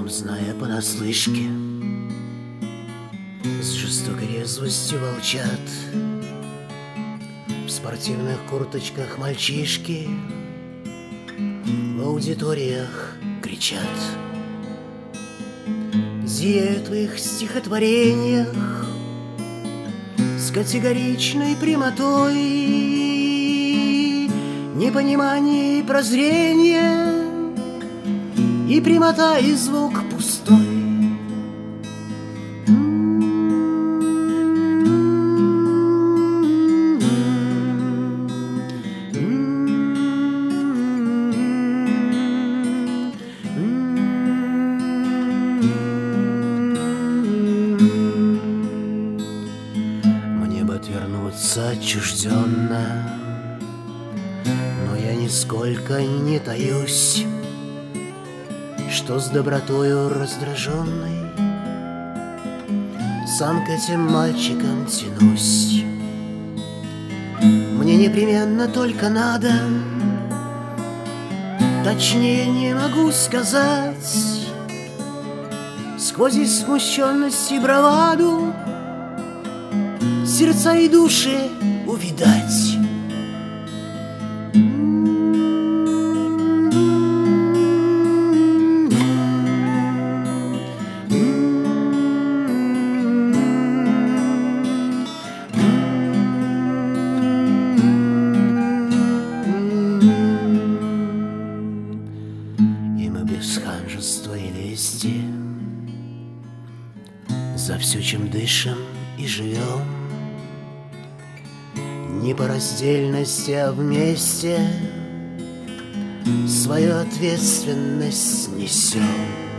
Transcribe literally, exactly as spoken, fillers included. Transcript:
сном, зная понаслышке, с жестокой резвостью волчат. В спортивных курточках мальчишки в аудиториях кричат. Зияют в их стихотворениях с категоричной прямотой непонимание и прозрение, и прямота, и звук пустой. Мне бы отвернуться отчужденно, но я нисколько не таюсь, что с добротою раздраженной сам к этим мальчикам тянусь. Мне непременно только надо, точнее не могу сказать, сквозь их смущенность и браваду сердца и души увидать. Без ханжества и лести за все, чем дышим и живем, не по раздельности, а вместе свою ответственность несем.